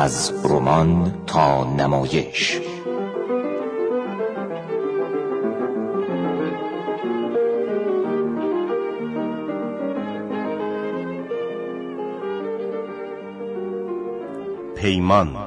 از رمان تا نمایش. پیمان.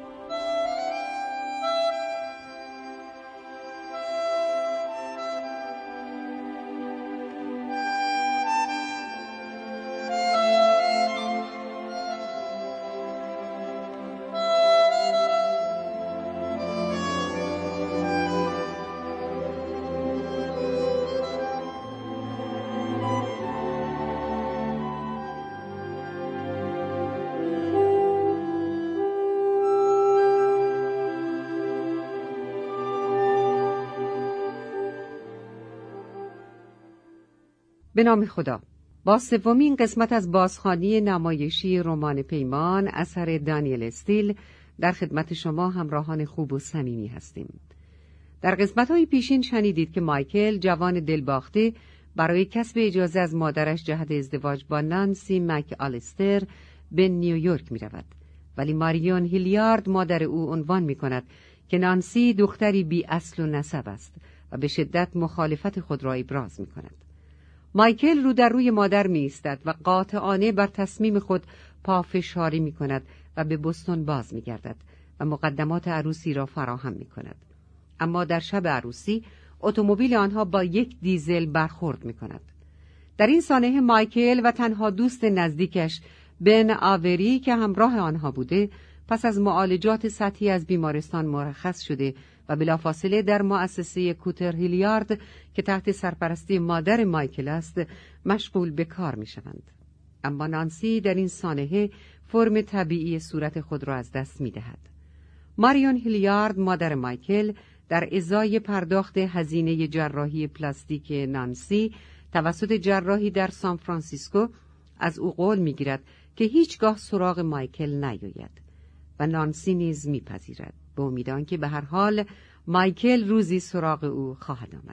به نام خدا. با سومین قسمت از بازخوانی نمایشی رمان پیمان اثر دانیل استیل در خدمت شما همراهان خوب و صمیمی هستیم. در قسمت‌های پیشین شنیدید که مایکل جوان دلباخته برای کسب اجازه از مادرش جهت ازدواج با نانسی مک آلستر به نیویورک می‌رود، ولی ماریون هیلیارد مادر او عنوان می‌کند که نانسی دختری بی اصل و نسب است و به شدت مخالفت خود را ابراز می‌کند. مایکل رو در روی مادر می ایستد و قاطعانه بر تصمیم خود پافشاری می کند و به بوستون باز می گردد و مقدمات عروسی را فراهم می کند. اما در شب عروسی اتومبیل آنها با یک دیزل برخورد می کند. در این سانحه مایکل و تنها دوست نزدیکش بن آوری که همراه آنها بوده پس از معالجات سطحی از بیمارستان مرخص شده و بلافاصله در مؤسسه کوتر هیلیارد که تحت سرپرستی مادر مایکل است مشغول به کار می شوند. اما نانسی در این سانحه فرم طبیعی صورت خود را از دست می دهد. ماریون هیلیارد مادر مایکل در ازای پرداخت هزینه جراحی پلاستیک نانسی توسط جراحی در سان فرانسیسکو از او قول می گیرد که هیچگاه سراغ مایکل نیاید و نانسی نیز می پذیرد به امید آنکه به هر حال مایکل روزی سراغ او خواهد آمد.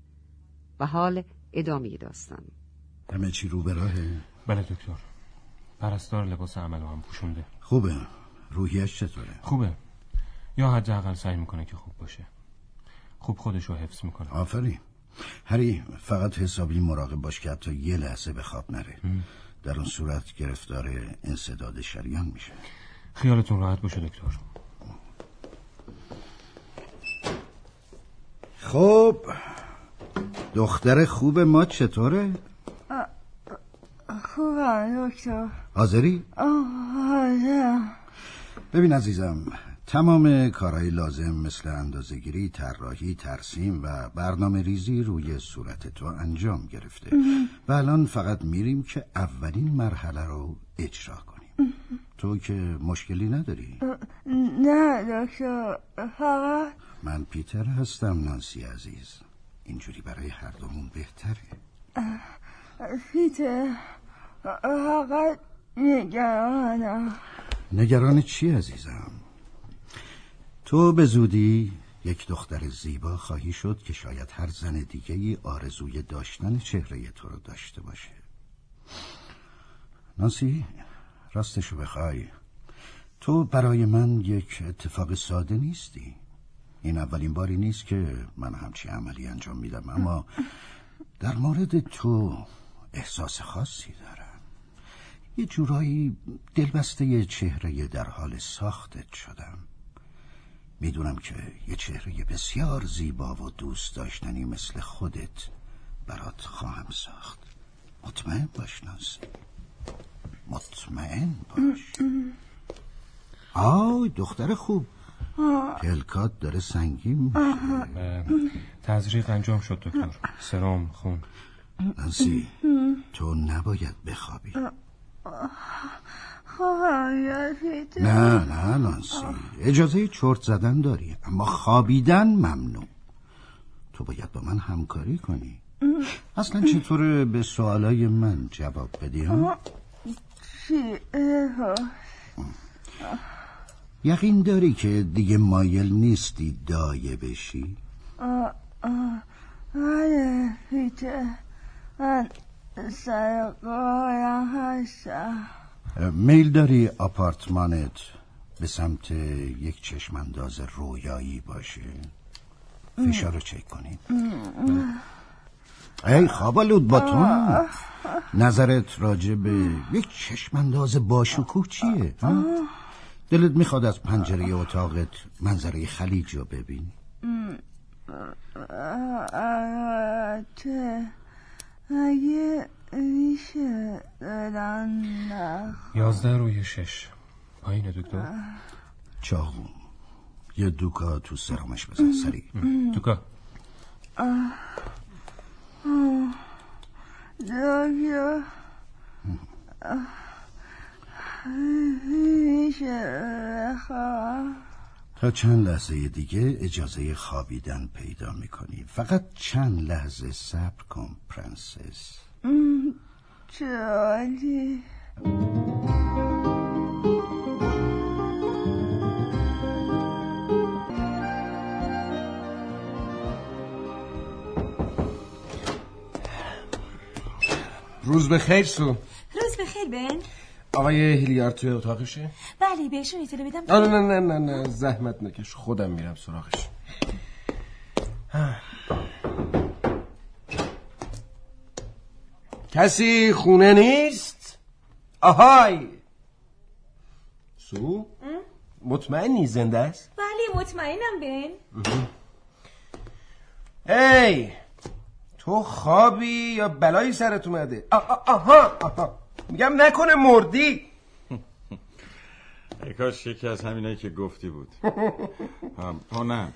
و حال ادامه داستان. همه چی رو به راهه؟ بله دکتر. پرستار لباس عمل هم پوشونده. خوبه. روحیش چطوره؟ خوبه. یا حداقل سعی میکنه که خوب باشه. خوب خودشو حفظ میکنه. آفرین. هری فقط حسابی مراقب باش که حتی یه لحظه به خواب نره. در اون صورت گرفتار انسداد شریان میشه. خیالتون راحت باشه دکتر. خب دختر خوب ما چطوره؟ خوبه دکتر. حاضری؟ حاضرم. ببین عزیزم، تمام کارهای لازم مثل اندازه‌گیری، طراحی، ترسیم و برنامه ریزی روی صورت تو انجام گرفته و الان فقط میریم که اولین مرحله رو اجرا کنیم. تو که مشکلی نداری؟ نه دکتر، فقط من پیتر هستم نانسی عزیز. اینجوری برای هر دومون بهتره. پیتر، فقط نگرانم. نگران چی عزیزم؟ تو به زودی یک دختر زیبا خواهی شد که شاید هر زن دیگه‌ای آرزوی داشتن چهره تو رو داشته باشه. نانسی، راستشو بخوای تو برای من یک اتفاق ساده نیستی. این اولین باری نیست که من همچین عملی انجام میدم، اما در مورد تو احساس خاصی دارم. یه جورایی دلبسته چهره در حال ساختت شدم. میدونم که یه چهره بسیار زیبا و دوست داشتنی مثل خودت برات خواهم ساخت. مطمئن باش نانسی، مطمئن باش. آی دختر خوب، پلکات داره سنگین میشه. تزریق انجام شد دکتر. سرم، خون. نانسی تو نباید بخوابی. نه نانسی، اجازه چرت زدن داری اما خوابیدن ممنوع. تو باید با من همکاری کنی. اصلا چطوره به سوالای من جواب بدی ها؟ یقین داری که دیگه مایل نیستی دایه بشی؟ آره پیتر، من سر قایم هستم. میل داری آپارتمانت به سمت یک چشمانداز رویایی باشه. فشار رو چک کنید. ای خوابالود با تو نظرت راجع به یک چشمانداز باشکوه چیه؟ دلت میخواد از پنجره اتاقت منظره خلیج رو ببینی؟ اگه میشه دادن 11/6 پایینه دکتر. چاقو یه دوکا تو سرمش بزن سریع. دوکا دکتر میشه بخواب؟ تا چند لحظه دیگه اجازه خوابیدن پیدا میکنی. فقط چند لحظه صبر کن پرنسس. چالی روز بخیر سو. روز بخیر بن. آقای هیلیارد توی اتاقشه؟ بله بهشون اطلاع بدم. نه زحمت نکش، خودم میرم سراغش. کسی خونه نیست؟ آهای سو؟ مطمئنی زنده است؟ بله مطمئنم بن. هی تو خوابی یا بلایی سرت اومده؟ آها میگم نکنه مردی. ای کاش یکی از همینایی که گفتی بود. نه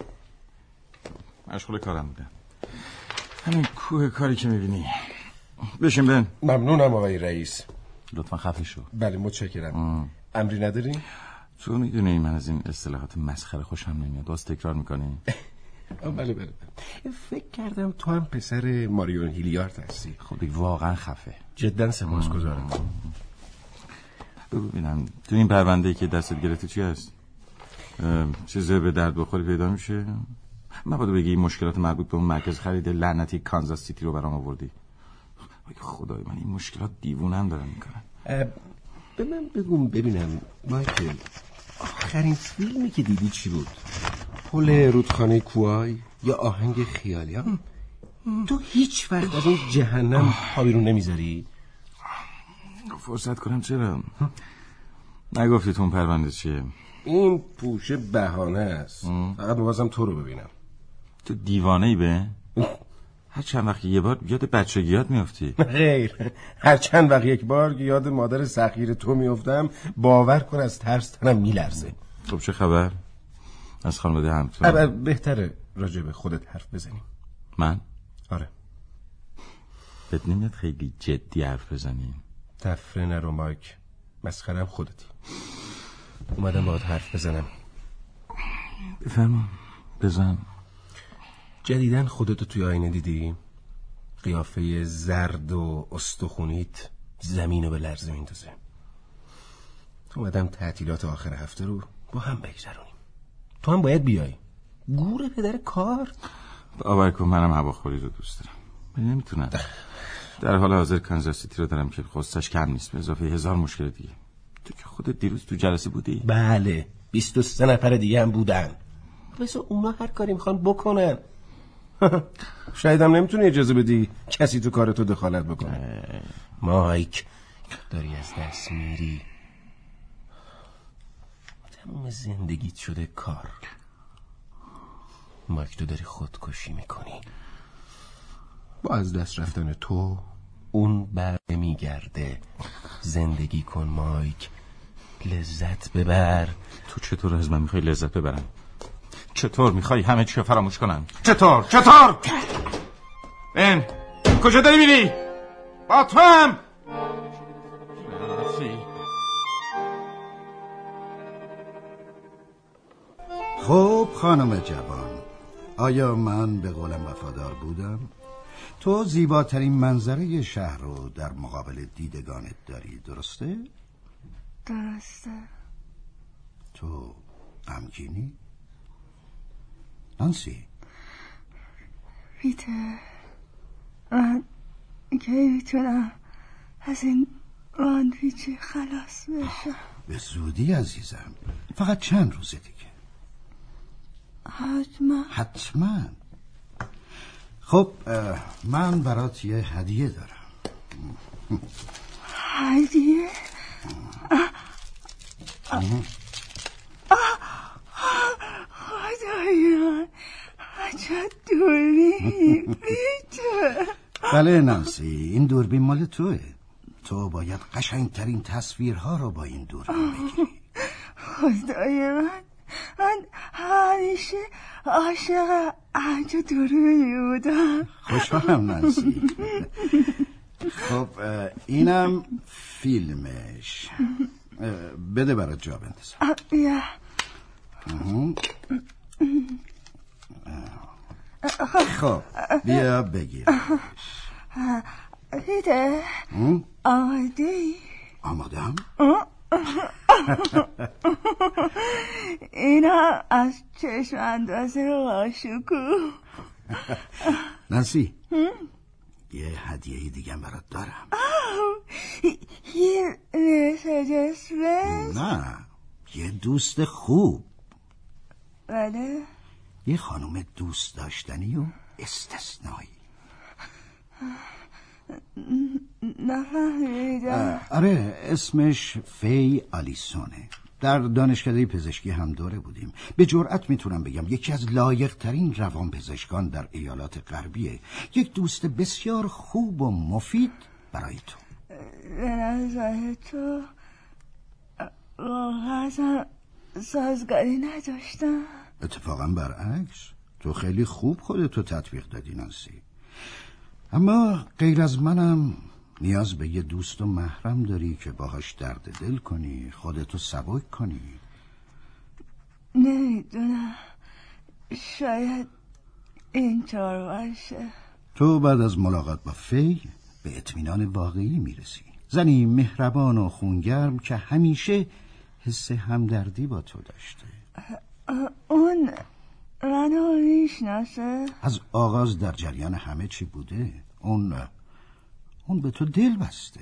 مشغول کارم بودم. همین کوه کاری که میبینی. بشین بن. ممنونم آقای رئیس. لطفا خفه شو. بله متشکرم. امری نداری؟ تو میدونی من از این اصطلاحات مسخره خوشم نمیاد. باز تکرار میکنی؟ بله فکر کردم تو هم پسر ماریون هیلیارد هستی. خب دیگه واقعا خفه. جدا سپاسگزارم. بگو ببینم تو این پرونده که دستت گرفتی چی هست؟ چیزی به درد بخوری پیدا میشه؟ مبادا بگی این مشکلات مربوط به اون مرکز خرید لعنتی کانزاس سیتی رو برام آوردی. خدای من این مشکلات دیوونم دارن میکنن. به من بگم ببینم مایکل، آخرین فیلمی که دیدی چی بود؟ پل رودخانه کوهای یا آهنگ خیالی ها؟ تو هیچ وقت از اون جهنم پا بیرون نمیذاری؟ فرصت کنم چرا؟ نگفتی تو اون پرونده چیه؟ این پوشه بهانه است. فقط می‌خواستم تو رو ببینم. تو دیوانه‌ای به؟ هر چند وقت یه بار یاد بچگیات میافتی. غیر هر چند وقت یک بار یاد مادر سخیر تو میافتم باور کن از ترس تنم میلرزه. خب چه خبر؟ از خانواده همتون؟ بهتره راجع به خودت حرف بزنیم. من؟ آره. بهت نمیاد خیلی جدی حرف بزنیم؟ تفره نرو مایک، مسخرم خودتی. اومدم باهات حرف بزنم. بفرما بزن. جدیدن خودتو توی آینه دیدی؟ قیافه زرد و استخونیت زمینو به لرزه میندازه. اومدم تعطیلات آخر هفته رو با هم بگذرونیم. تو هم باید بیای. گور پدر کار. باور کن منم هواخوری رو دوست دارم. من نمیتونم. در حال حاضر کانزاس سیتی رو دارم که خستش کم نیست به اضافه 1000 مشکل دیگه. تو که خودت دیروز تو جلسه بودی؟ بله 23 نفر دیگه هم بودن. بس اونا هر کاری میخوان بکنن. شاید هم نمیتونی اجازه بدی کسی تو کارتو دخالت بکنه. مایک داری از دست میری. تمام زندگیت شده کار. مایک تو داری خودکشی میکنی. با از دست رفتن تو اون بر میگرده. زندگی کن مایک، لذت ببر. تو چطور از من میخوای لذت ببرم؟ چطور میخوای همه چی فراموش کنم؟ چطور؟ بن کجا داری میری؟ با تو هم. خب خانم جوان، آیا من به قولم وفادار بودم؟ تو زیباترین منظره شهر رو در مقابل دیدگانت داری، درسته؟ درسته. تو غمگینی؟ نانسی؟ پیتر، من کی میتونم از این راندویچی خلاص بشم؟ به زودی عزیزم، فقط چند روز دیگه. حتما. خب من برات یه هدیه دارم. هدیه؟ خدای من، عجب دوربینی. بله نانسی، این دوربین مال توه. تو باید قشنگترین تصویرها رو با این دوربین بگیری. خدای من همیشه عاشق عجب دوربینی بودم. خوشحالم نانسی. خب اینم فیلمش. بده برات جا بندازم. خب بیا بگیر. دیده آماده؟ آمادم؟ اینا از چشم اندازه با شکوه. نانسی یه هدیه دیگه برات دارم. یه مرسدس بنز؟ نه، یه دوست خوب. بله؟ یه خانم دوست داشتنی و استثنایی. نفهمیدم. آره، اسمش فی آلیسونه. در دانشکده پزشکی هم دوره بودیم. به جرئت میتونم بگم یکی از لایق ترین روانپزشکان در ایالات غربیه. یک دوست بسیار خوب و مفید برای تو. به نظر تو واقعا سازگاری نداشتم؟ اتفاقا برعکس، تو خیلی خوب خودتو تطبیق دادی نانسی. اما غیر از منم نیاز به یه دوست و محرم داری که باهاش درد دل کنی، خودتو سبک کنی. نمیدونم، شاید اینطور باشه. تو بعد از ملاقات با فی به اطمینان واقعی میرسی. زنی مهربان و خونگرم که همیشه حس همدردی با تو داشته. اون منو میشناسه؟ از آغاز در جریان همه چی بوده. اون به تو دل بسته.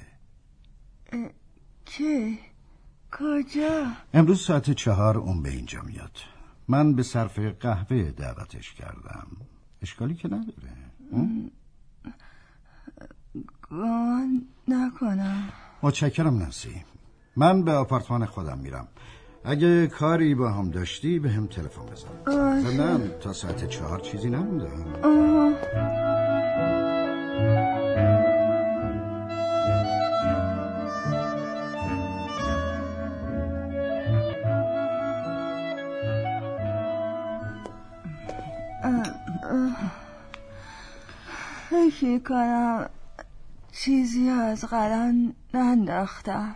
کی؟ کجا؟ امروز ساعت 4 اون به اینجا میاد. من به صرف قهوه دعوتش کردم. اشکالی که نداره. گمان نکنم. متشکرم نانسی. من به آپارتمان خودم میرم. اگه کاری با هم داشتی به هم تلفن بزن. زندن تا ساعت 4 چیزی نمونده. فکر میکنم چیزی از قلم ننداختم.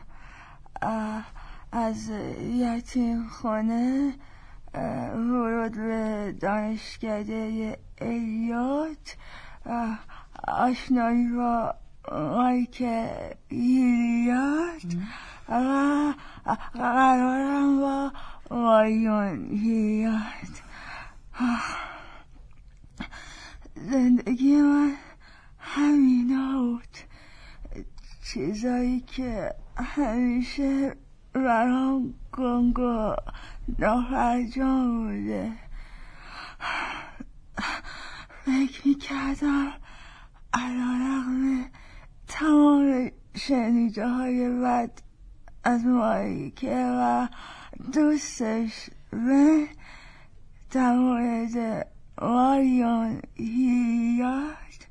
از یتیم خانه ورود به دانشکده الیوت، آشنایی با مایکل هیلیارد و قرارم با مایون هیلیارد. زندگی من همینا بود، چیزایی که همیشه برام گنگ و نافرجام بوده. فکر میکردم علیرغم تمام شنیده های بد از مایکه و دوستش به در مورد ماریون هیلیارد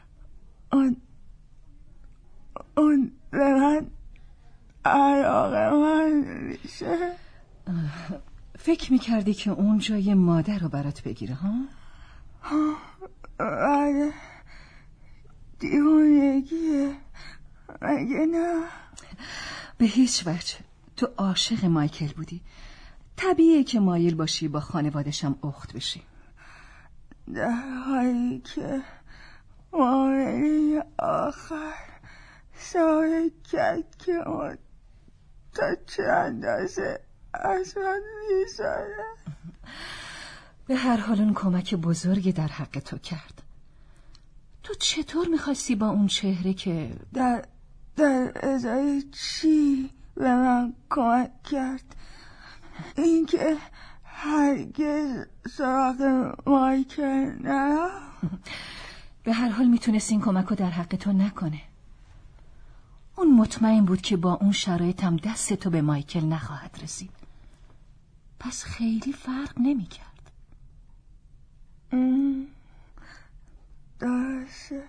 اون به من علاقه من میشه. فکر میکردی که اون جای مادر رو برات بگیره ها؟ بله، دیوونگیه مگه نه؟ به هیچ وجه. تو عاشق مایکل بودی، طبیعیه که مایل باشی با خانوادشم اخت بشی. در حالی که معامله آخر سعی کرد که اون تا چه اندازه از من میزاره. به هر حال اون کمک بزرگی در حق تو کرد. تو چطور میخواستی با اون چهره که در ازای چی به من کمک کرد. اینکه هرگز سراغ مایکل نرم. به هر حال میتونست این کمک رو در حق تو نکنه. اون مطمئن بود که با اون شرایط هم دست تو به مایکل نخواهد رسید. پس خیلی فرق نمیکرد. درسته.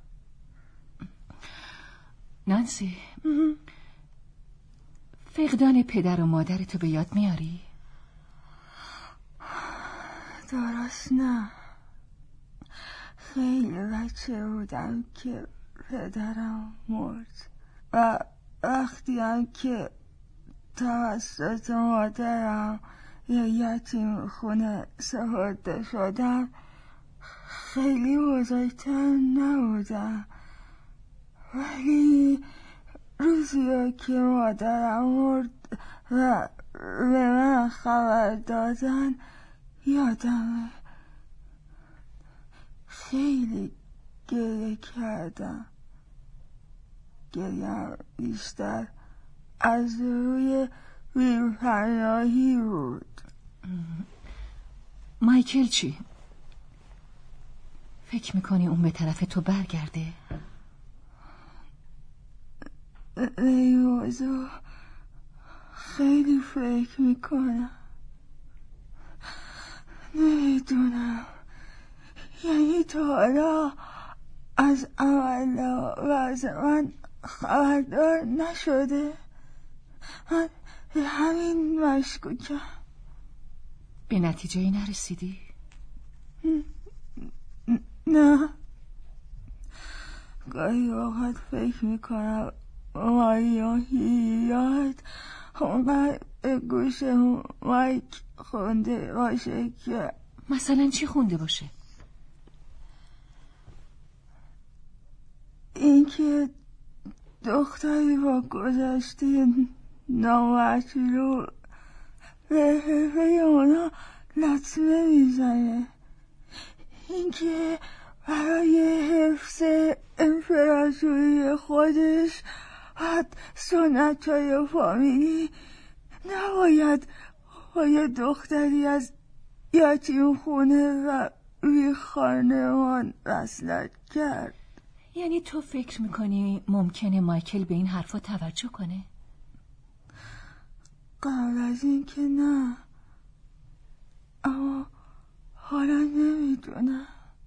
نانسی، فقدان پدر و مادرتو به یاد میاری؟ درست نه. خیلی بچه بودم که پدرم مرد و وقتی هم که توسط مادرم یه یتیم خونه سپرده شدم خیلی بزرگتر نبودم، ولی روزی که مادرم مرد و به من خبر دادن یادمه. خیلی گریه کردم. گریه بیشتر از روی بی‌پناهی بود. مایکل چی؟ فکر میکنی اون به طرف تو برگرده؟ این موضوع خیلی فکر میکنم. نمیدونم، یعنی تا حالا از عمل وضع من خبردار نشده. من به همین مشکوکم. به نتیجه نرسیدی؟ نه، گاهی اوقات فکر میکنم مایات اونقدر گوش مایک خونده باشه که. مثلا چی خونده باشه؟ اینکه دختری با گذشته نامطلوب به حرفه اونا لطمه میزنه. اینکه برای حفظ امپراتوری خودش و سنت‌های فامیلی نباید با یه دختری از یتیم خونه و بی خانمان وصلت کرد. یعنی تو فکر میکنی ممکنه مایکل به این حرفا توجه کنه؟ قبل از این که نه، اما حالا نمیدونم.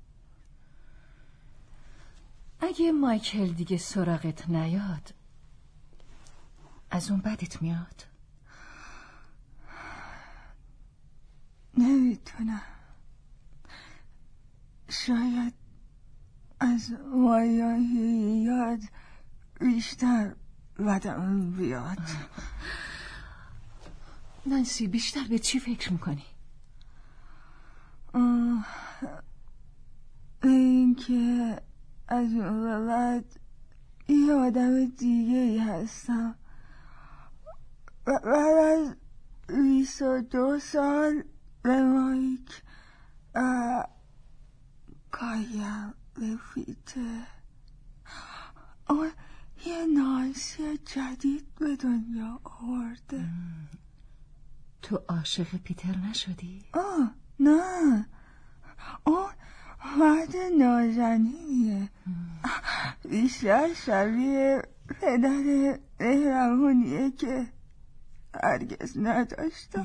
اگه مایکل دیگه سراغت نیاد از اون بدت میاد؟ نمیدونم، شاید از مایات بیشتر بدم بیاد. نانسی، بیشتر به چی فکر میکنی؟ این که از اون به بعد یه آدم دیگه‌ای هستم. بعد از 22 سال به مایک کاریم رفیده. اون یه نانسی جدید به دنیا آورده. تو عاشق پیتر نشدی؟ نه، اون مرد نازنینیه. بیشتر شبیه پدر مهربونیه که هرگز نداشتم.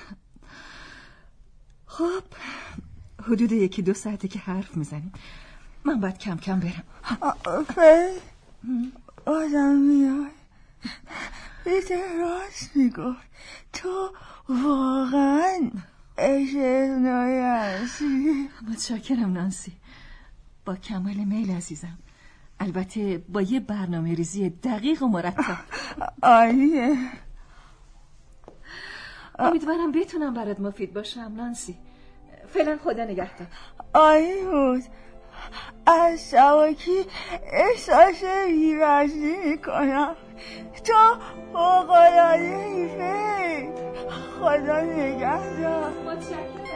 خب حدود 1-2 ساعته که حرف میزنیم. من باید کم کم برم. آدم میای. پیتر راست میگفت، تو واقعا اشنایی هستی. متشکرم نانسی، با کمال میل عزیزم. البته با یه برنامه ریزی دقیق و مرتب. عالیه. امیدوارم بتونم برات مفید باشم نانسی. فعلا خدا نگهدار. عالی بود. از شواکی احساس بی‌وزنی میکنم. تو فوق‌العاده‌ای فکر. خدا نگهدار. متشکرم.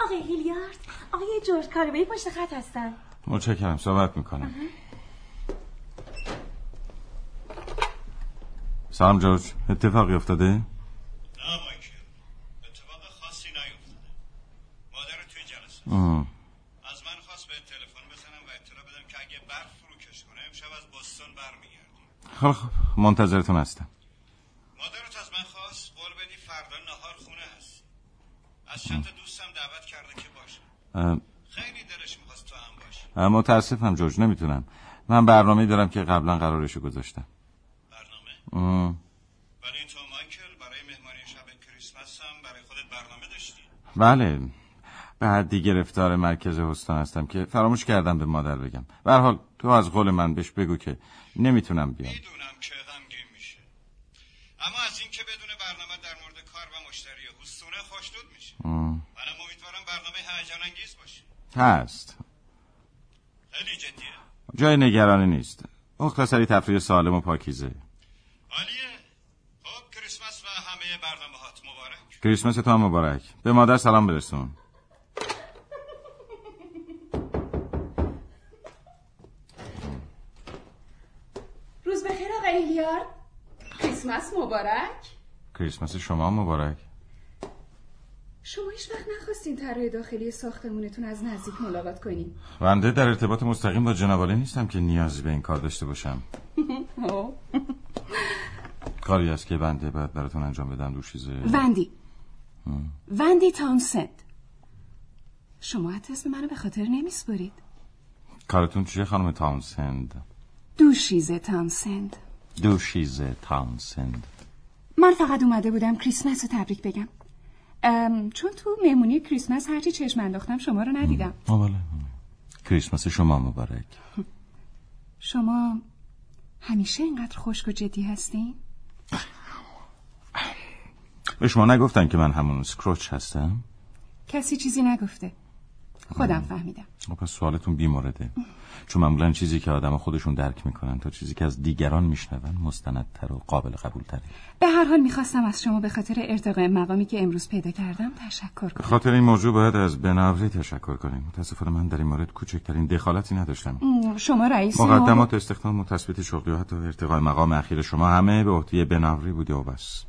آقای هیلیارد، آقای جورج کاربی پشت خط هستن. متشکرم، صحبت میکنم. سلام جورج، اتفاقی افتاده؟ نه مایکل، اتفاق خاصی نیفتاده. مادر توی جلسه از من خواست به تلفن بزنم و اطلاع بدم که اگه برف فروکش کنه امشب از بوستون برمیگردیم. خب منتظرتون هستم. مادرت از من خواست قول بدی فردا نهار خونه هست. از چند تا دوستم دعوت کرده که باشه. خیلی دلش می‌خواست تو هم باشی. متاسفم جورج، نمیتونم. من برنامه‌ای دارم که قبلا قرارشو گذاشتم. برنامه؟ ولی تو مایکل برای مهمانی شب کریسمس هم برای خودت برنامه داشتی؟ بله، بعدی گرفتار مرکز هستون هستم که فراموش کردم به مادر بگم. به هر حال تو از قول من بهش بگو که نمیتونم بیام. میدونم که غمگین میشه، اما از این که بدون برنامه در مورد کار و مشتری هستونه خوشنود میشه. منم امیدوارم برنامه هیجان انگیز باشه. هست. خیلی جدیه. جای نگرانی نیست. مختصری تفریح سالم و پاکیزه. عالیه. خب کریسمس و همه برنامه‌هات مبارک. کریسمس تو هم مبارک. به مادر سلام برسون. روز بخیر آقای هیلیارد. کریسمس مبارک. کریسمس شما مبارک. شما هیچ وقت نخواستین طراح داخلی ساختمونتون از نزدیک ملاقات کنیم؟ بنده در ارتباط مستقیم با جناب عالی نیستم که نیازی به این کار داشته باشم. کاری است که بنده باید براتون انجام بدم. دوشیزه وندی تاونسند. شما حتی اسم منو به خاطر نمیسپرید. کارتون چیه خانم تاونسند؟ دوشیزه تاونسند. دوشیزه تاونسند. من فقط اومده بودم کریسمس رو تبریک بگم. چون تو مهمونی کریسمس هرچی چشم انداختم شما رو ندیدم. بله. کریسمس شما مبارک. شما همیشه اینقدر خشک و جدی هستین؟ به شما نگفتن که من همون اسکروچ هستم؟ کسی چیزی نگفته، خودم فهمیدم. پس سوالتون بی‌مورده، چون معمولا چیزی که آدم خودشون درک میکنن تا چیزی که از دیگران میشنون مستندتر و قابل قبول تره. به هر حال میخواستم از شما به خاطر ارتقاء مقامی که امروز پیدا کردم تشکر کنم. به خاطر این موضوع باید از بناوری تشکر کنیم. متاسفانه من در این مورد کوچکترین دخالتی نداشتم. شما رئیس مقدمات استخدام و تثبیت شغلی و حتی ارتقاء مقام اخیر شما همه به عهده بناوری بوده و بس.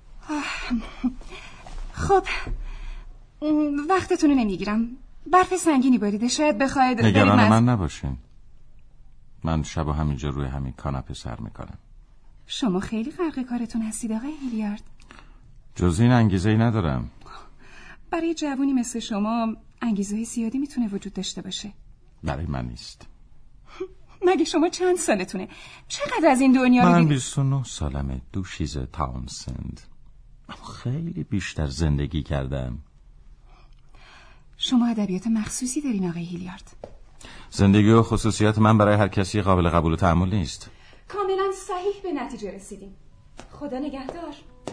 خب وقتتون رو نمیگیرم. برف سنگینی باریده، شاید بخواید نگران من نباشین. من شب همینجا روی همین کاناپه سر میکنم. شما خیلی غرق کارتون هستید آقای هیلیارد. جز این انگیزه‌ای ندارم. برای جوونی مثل شما انگیزه زیادی میتونه وجود داشته باشه. برای من نیست. مگه شما چند سالتونه؟ چقدر از این دنیا رو من 29 سالمه. دوشیزه تاونسند. اما خیلی بیشتر زندگی کردم. شما ادبیات مخصوصی دارین آقای هیلیارد. زندگی و خصوصیات من برای هر کسی قابل قبول و تحمل نیست. کاملا صحیح به نتیجه رسیدیم. خدا نگهدار.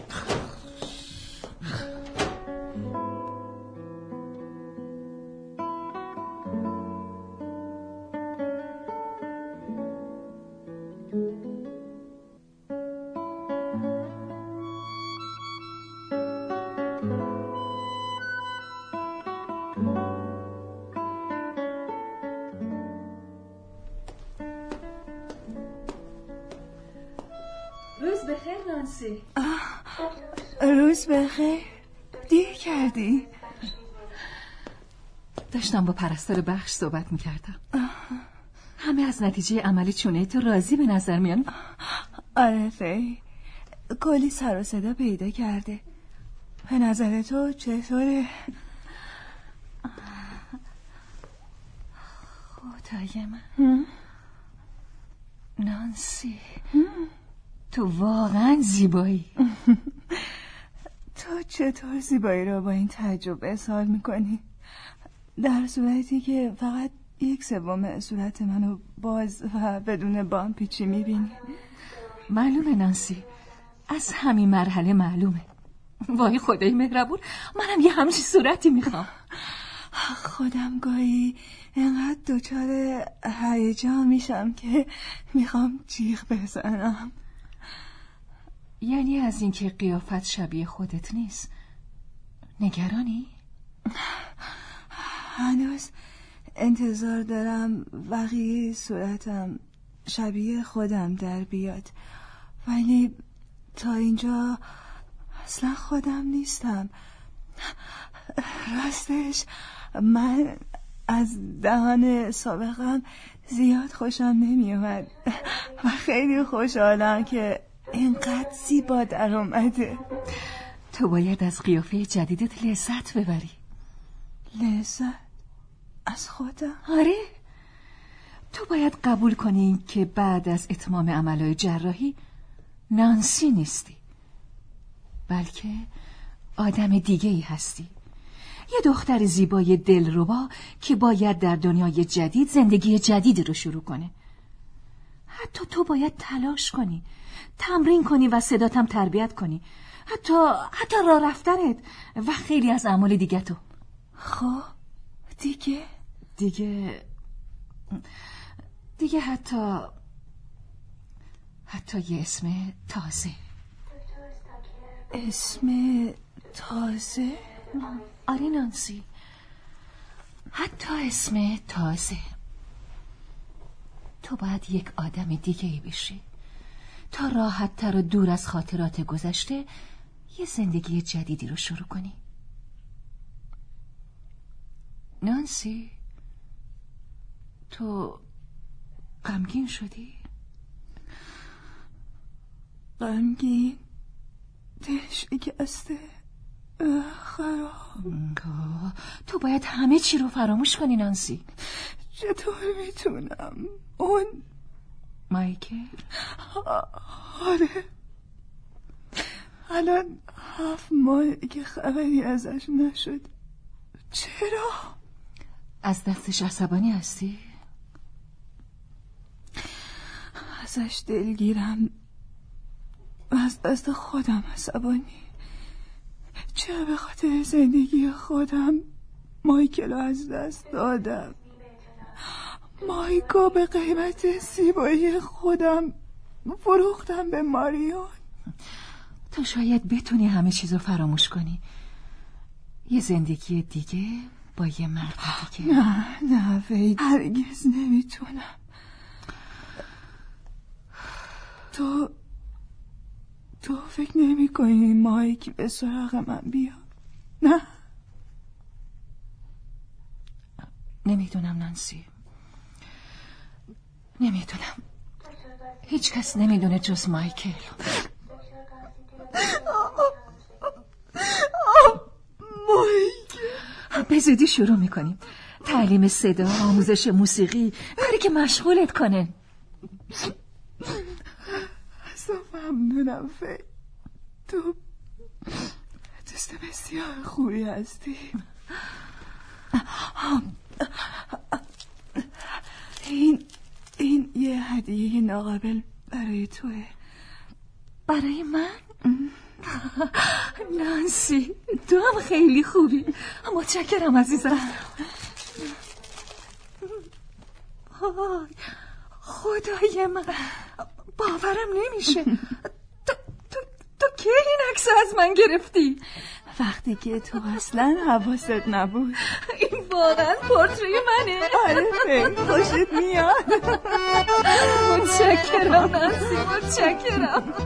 روز بخیر نانسی. روز بخیر. دیر کردی؟ داشتم با پرستار بخش صحبت میکردم. همه از نتیجه عملی چونه تو راضی به نظر میان. آره فی، کلی سر و صدا پیدا کرده. به نظر تو چطوره؟ خدای من. نانسی تو واقعا زیبایی. تو چطور زیبایی را با این تجربه اظهار میکنی؟ در صورتی که فقط 1/3 صورت منو باز و بدون بام پیچی میبینی. معلومه نانسی، از همین مرحله معلومه. وای خدای مهربون، منم یه همچین صورتی میخوام. خودم گاهی اینقدر دچار هیجان میشم که میخوام جیغ بزنم. یعنی از اینکه قیافت شبیه خودت نیست نگرانی؟ هنوز انتظار دارم بقیه صورتم شبیه خودم در بیاد، ولی تا اینجا اصلا خودم نیستم. راستش من از دهان سابقم زیاد خوشم نمیومد و خیلی خوشحالم که اینقدر زیبا در اومده. تو باید از قیافه جدیدت لذت ببری. لذت؟ از خودم؟ آره، تو باید قبول کنی که بعد از اتمام عملهای جراحی نانسی نیستی، بلکه آدم دیگه ای هستی. یه دختر زیبای دلربا که باید در دنیای جدید زندگی جدیدی رو شروع کنه. حتی تو باید تلاش کنی، تمرین کنی و صداتم تربیت کنی، حتی راه رفتنت و خیلی از اعمال دیگه تو. خب دیگه حتی یه اسم تازه. اسم تازه؟ آره نانسی، حتی اسم تازه. تو باید یک آدم دیگه ای بشی تا راحت‌تر و دور از خاطرات گذشته یه زندگی جدیدی رو شروع کنی. نانسی، تو غمگین شدی؟ غمگین؟ دل شکسته خراب. تو باید همه چی رو فراموش کنی نانسی. چطور میتونم؟ اون مایکل؟ آره، الان 7 ماه که خبری ازش نشد. چرا؟ از دستش عصبانی هستی؟ ازش دلگیرم، از دست خودم عصبانی. چرا به خاطر زندگی خودم مایکل رو از دست دادم؟ مایکو به قیمت زیبایی خودم فروختم به ماریون. تو شاید بتونی همه چیز رو فراموش کنی، یه زندگی دیگه با یه مرد دیگه. نه وید، هرگز نمیتونم. تو فکر نمی کنی مایک به سراغ من بیا؟ نه، نمیدونم نانسی، نمیدونم. هیچ کس نمیدونه جز مایکل. به زودی شروع میکنیم. تعلیم صدا، آموزش موسیقی، کاری که مشغولت کنه. اصلا ممنونم فی. تو دوست بسیار خوبی هستی. این یه هدیه ناقابل برای توه. برای من؟ نانسی، تو هم خیلی خوبی. متشکرم عزیزم. خدای من، باورم نمیشه. تو کی این عکس از من گرفتی؟ وقتی که تو اصلا حواست نبود. این واقعا پورتری منه؟ آره خیلی خوشت میاد. متشکرم نانسی، متشکرم.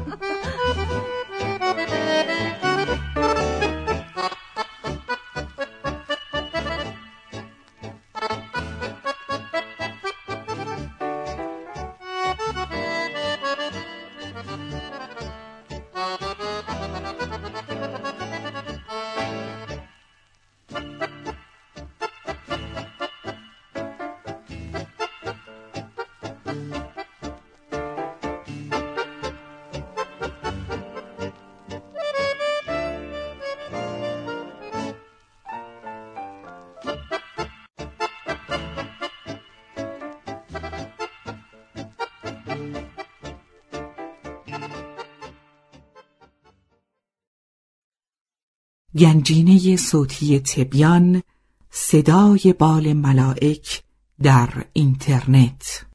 گنجینه صوتی تبیان، صدای بال ملائک در اینترنت.